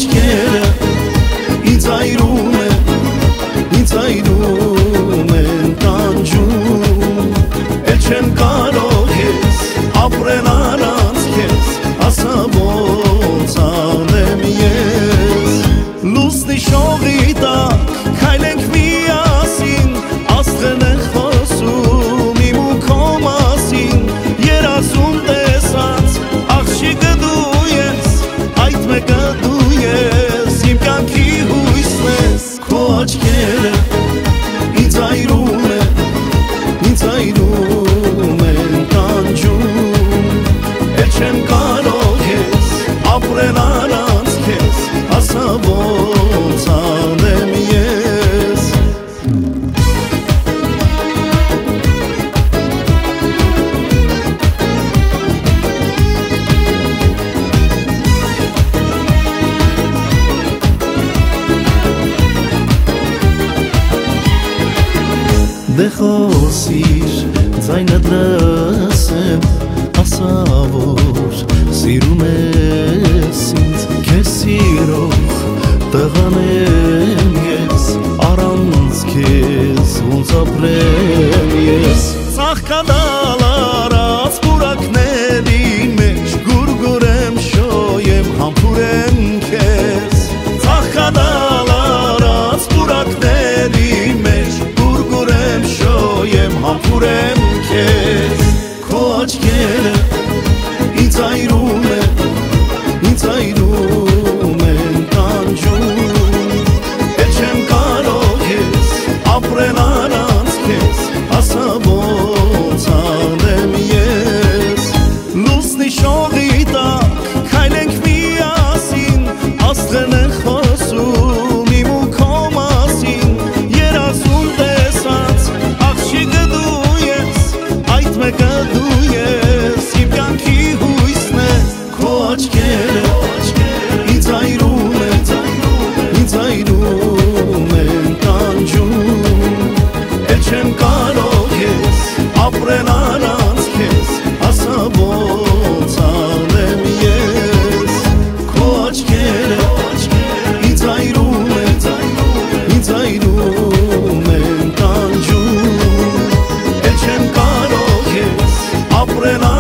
աչքերը ինձ այրում են տանջում Էլ չեմ կարող ես ապրել առանց քեզ ասա ոնց անեմ ես Լուսնի շողի տակ քայլենք միասին աստղերն են խոսում իմ ու քո մասին երազում տեսած աղջիկը դու ես այդ մեկը դու ես իմ կյանքի հույսն ես քո աչքերը ինձ այրում են տանջում Էլ չեմ կարող ես ապրել առանց քեզ ասա ոնց անեմ ես Դե խոսիր ձայնդ լսեմ ասա որ սիրում ես ինձ քեզ սիրող տղան եմ ես առանց քեզ ոնց ապրեմ ես Ծաղկադալ արած պուրակների մեջ գուրգուրեմ շոյեմ համբուրեմ քեզ Ծաղկադալ արած պուրակների մեջ գուրգուրեմ շոյեմ համբուրեմ քեզ Քո աչքերը ինձ այրում են տանջում Էլ չեմ կարող ես ապրել առանց քեզ ասա ոնց անեմ ես Լուսնի շողի տակ քայլենք միասին աստղերն են խոսում իմ ու քո մասին երազում տեսած աղջիկը դու ես այդ մեկը դու ես իմ կյանքի հույսն ես քո աչքերը ինձ այրում են տանջում Էլ չեմ կարող ես ապրել առանց քեզ ասա ոնց անեմ ես քո աչքերը ինձ այրում են տանջում Էլ չեմ կարող ես ապրել